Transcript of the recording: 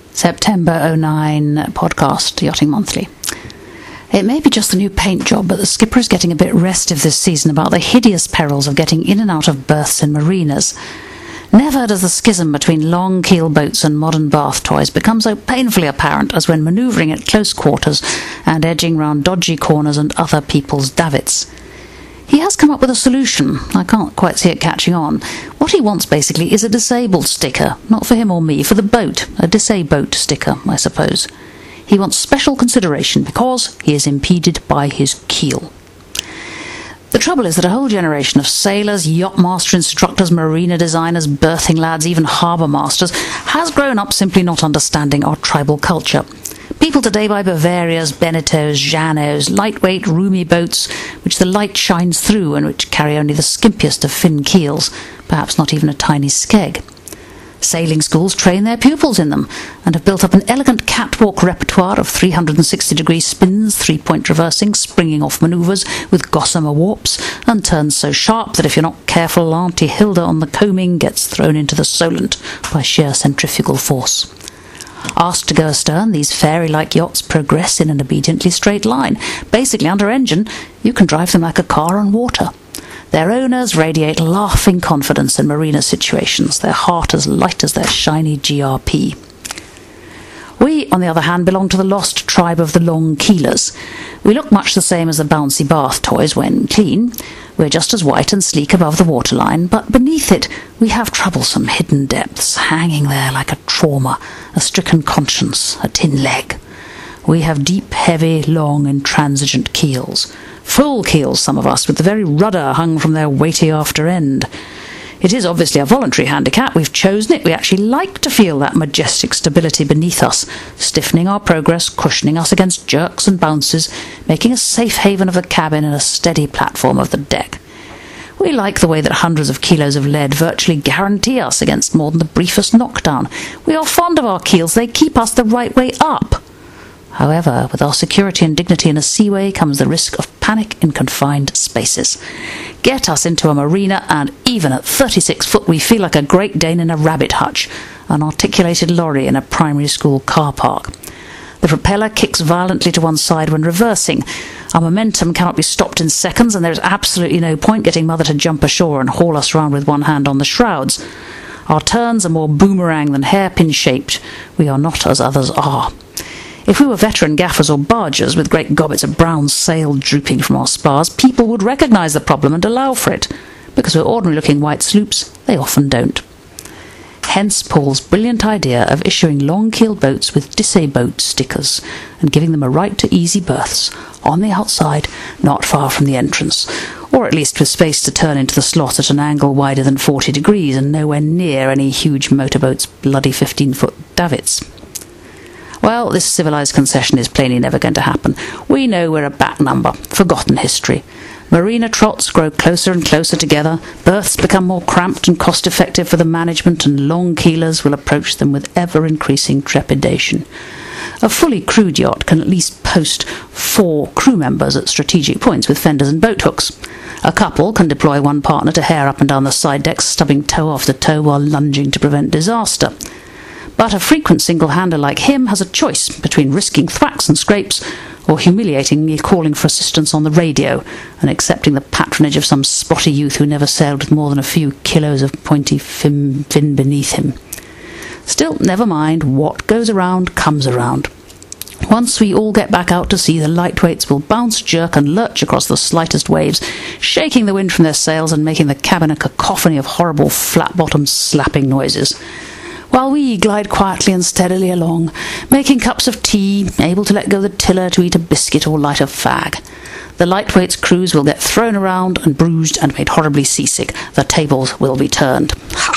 September 09 podcast, Yachting Monthly. It may be just the new paint job, but the skipper is getting a bit restive this season about the hideous perils of getting in and out of berths in marinas. Never does the schism between long keel boats and modern bath toys become so painfully apparent as when manoeuvring at close quarters and edging round dodgy corners and other people's davits. He has come up with a solution. I can't quite see it catching on. What he wants, basically, is a disabled sticker. Not for him or me, for the boat. A disaboat sticker, I suppose. He wants special consideration because he is impeded by his keel. The trouble is that a whole generation of sailors, yachtmaster instructors, marina designers, berthing lads, even harbour masters, has grown up simply not understanding our tribal culture. People today buy Bavarias, Beneteaus, Jeanneaus, lightweight, roomy boats, which the light shines through and which carry only the skimpiest of fin keels, perhaps not even a tiny skeg. Sailing schools train their pupils in them, and have built up an elegant catwalk repertoire of 360-degree spins, three-point reversing, springing off manoeuvres with gossamer warps, and turns so sharp that if you're not careful, Auntie Hilda on the coaming gets thrown into the Solent by sheer centrifugal force. Asked to go astern, these fairy-like yachts progress in an obediently straight line. Basically, under engine, you can drive them like a car on water. Their owners radiate laughing confidence in marina situations, their heart as light as their shiny GRP. We, on the other hand, belong to the lost tribe of the long keelers. We look much the same as the bouncy bath toys when clean. We're just as white and sleek above the waterline, but beneath it we have troublesome hidden depths, hanging there like a trauma, a stricken conscience, a tin leg. We have deep, heavy, long, intransigent keels. Full keels, some of us, with the very rudder hung from their weighty after end. It is obviously a voluntary handicap. We've chosen it. We actually like to feel that majestic stability beneath us, stiffening our progress, cushioning us against jerks and bounces, making a safe haven of the cabin and a steady platform of the deck. We like the way that hundreds of kilos of lead virtually guarantee us against more than the briefest knockdown. We are fond of our keels. They keep us the right way up. However, with our security and dignity in a seaway comes the risk of panic in confined spaces. Get us into a marina and even at 36 foot we feel like a Great Dane in a rabbit hutch, an articulated lorry in a primary school car park. The propeller kicks violently to one side when reversing. Our momentum cannot be stopped in seconds, and there is absolutely no point getting Mother to jump ashore and haul us round with one hand on the shrouds. Our turns are more boomerang than hairpin shaped. We are not as others are. If we were veteran gaffers or bargers with great gobbets of brown sail drooping from our spars, people would recognise the problem and allow for it. Because we're ordinary-looking white sloops, they often don't. Hence Paul's brilliant idea of issuing long-keel boats with disaboat stickers and giving them a right to easy berths, on the outside, not far from the entrance, or at least with space to turn into the slot at an angle wider than 40 degrees and nowhere near any huge motorboat's bloody 15-foot davits. Well, this civilised concession is plainly never going to happen. We know we're a back number, forgotten history. Marina trots grow closer and closer together, berths become more cramped and cost-effective for the management, and long keelers will approach them with ever-increasing trepidation. A fully crewed yacht can at least post 4 crew members at strategic points with fenders and boat hooks. A couple can deploy one partner to hare up and down the side decks, stubbing toe after toe while lunging to prevent disaster. But a frequent single-hander like him has a choice between risking thwacks and scrapes or humiliatingly calling for assistance on the radio and accepting the patronage of some spotty youth who never sailed with more than a few kilos of pointy fin beneath him. Still, never mind. What goes around comes around. Once we all get back out to sea, the lightweights will bounce, jerk and lurch across the slightest waves, shaking the wind from their sails and making the cabin a cacophony of horrible flat-bottomed slapping noises, while we glide quietly and steadily along, making cups of tea, able to let go the tiller to eat a biscuit or light a fag. The lightweights' crews will get thrown around and bruised and made horribly seasick. The tables will be turned. Ha!